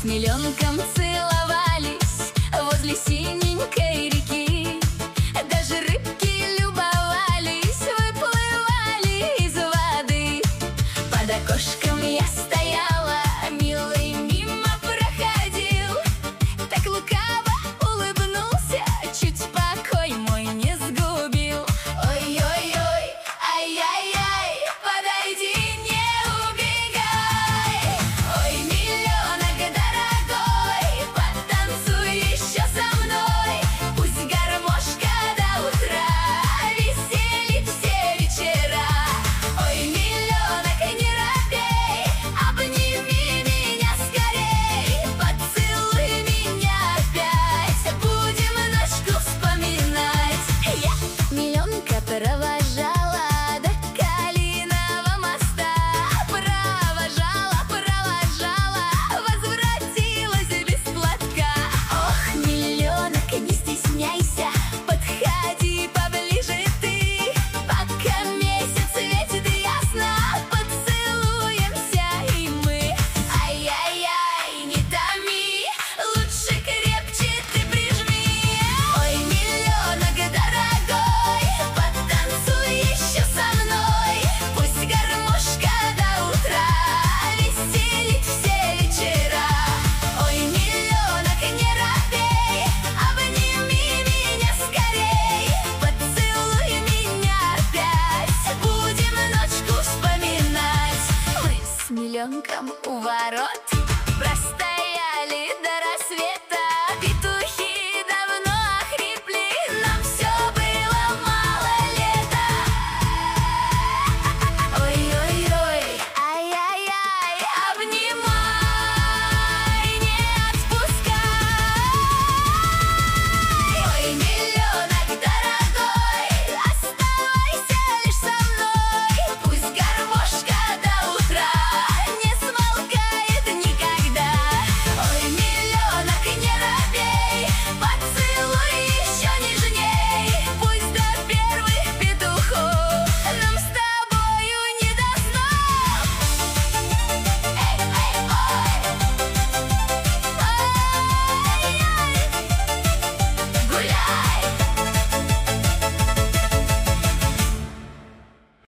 с миллионком целовались возле синенькой реки. Даже рыбки любовались, выплывали из воды. Под окошком я стояла, милый мимо проходил. Так лукаво улыбнулся, чуть покой мой не сгубил. Ой-ой-ой, ай-яй-яй, подойди, не убегай. Ой, миллионок дорогой, потанцуй еще со мной. Пусть гармошка до утра веселит все вечера. Ой, миллионок, не робей, обними меня скорей. Поцелуй меня опять, будем ночку вспоминать. Я миллионка провожала до Калиного моста. Провожала, возвратилась без платка. Ох, миллионок, не стесняйся, подходи поближе ты. Пока месяц светит ясно, поцелуемся и мы. Ай-яй-яй, не томи, лучше крепче ты прижми. Ой, миллионок дорогой, потанцуй еще со мной. Пусть гармошка до утра веселит все вечера. Ой, миллионок, не робей, обними меня скорей. Поцелуй меня опять, будем ночку вспоминать. Мы с миллионком у ворот